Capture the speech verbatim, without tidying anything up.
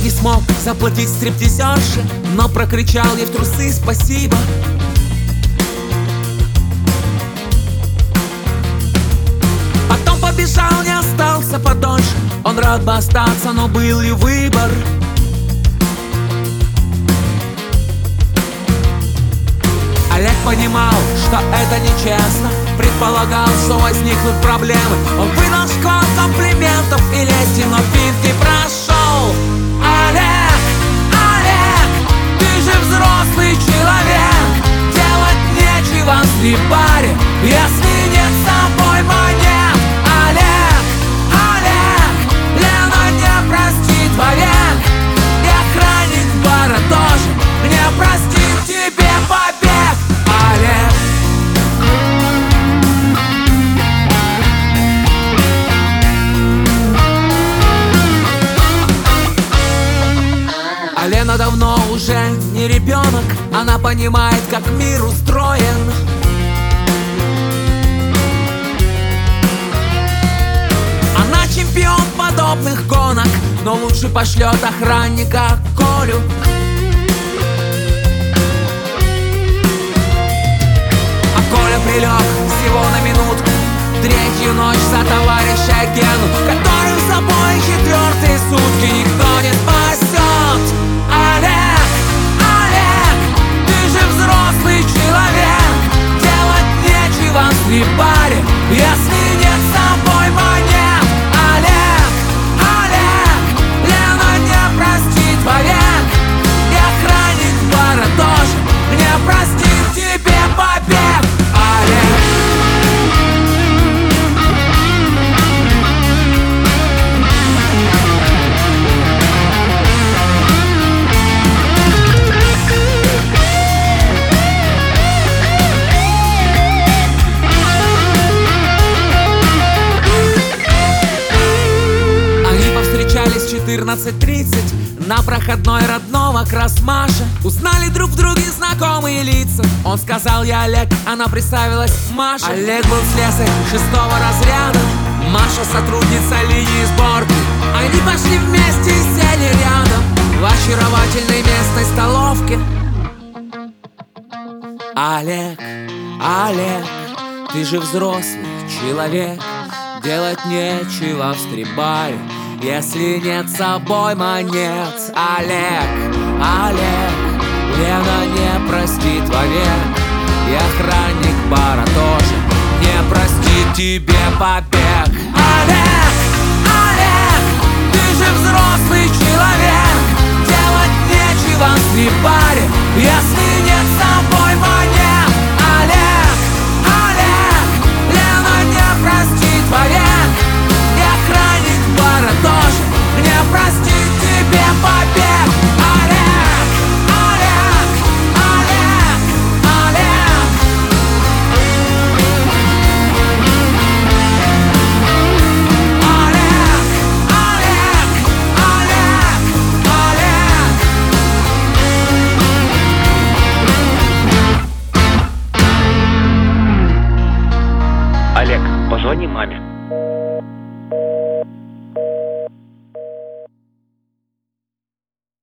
не смог заплатить стриптизерше, но прокричал ей в трусы спасибо. Потом побежал, не остался подольше. Он рад бы остаться, но был ли выбор? Олег понимал, что это нечестно, предполагал, что возникнут проблемы. Он выдал шквал комплиментов и лести, но финт прошел. Олег, Олег, ты же взрослый человек, делать нечего в стрип-баре, если нет с собой монет. Олег, Олег, Лена не простит вовек, и охранник бара тоже не простит тебе побег. Олег. А Лена давно уже не ребенок, она понимает, как мир устроен. Она чемпион подобных гонок, но лучше пошлет охранника Колю. Коля прилег всего на минутку, третью ночь за товарища Гену, который с собой четвертые сутки никто не спасет. Олег, Олег, ты же взрослый человек, делать нечего в стрип-баре, если нет с собой монет. Олег, Олег, Лена не простит вовек, и охранник бара тоже не простит тебе побег. четырнадцать тридцать на проходной родного Красмаша. Узнали друг в друге знакомые лица. Он сказал: я Олег, она представилась Маша. Олег был слесарь шестого разряда, Маша сотрудница линии сборки. Они пошли вместе и сели рядом в очаровательной местной столовке. Олег, Олег, ты же взрослый человек, делать нечего в стрип-баре, если нет с собой монет. Олег, Олег, Лена не простит вовек, и охранник бара тоже не простит тебе побег. Олег, Олег, ты же взрослый человек, делать нечего в стрип-баре, если нет с собой монет. Олег, Олег, Лена не простит вовек, и охранник бара тоже не простит тебе побег. Олег, Олег, Олег, Олег. Олег, Олег, Олег, Олег. Олег, позвони маме.